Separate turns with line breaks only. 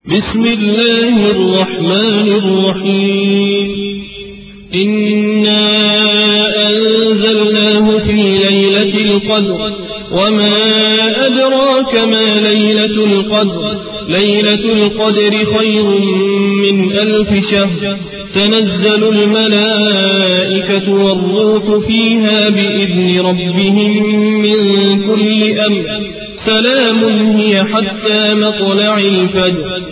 بسم الله الرحمن الرحيم إنا أنزلناه في ليلة القدر وما أدراك ما ليلة القدر ليلة القدر خير من 1000 شهر تنزل الملائكة والروح فيها بإذن ربهم من كل أمر سلام هي حتى مطلع الفجر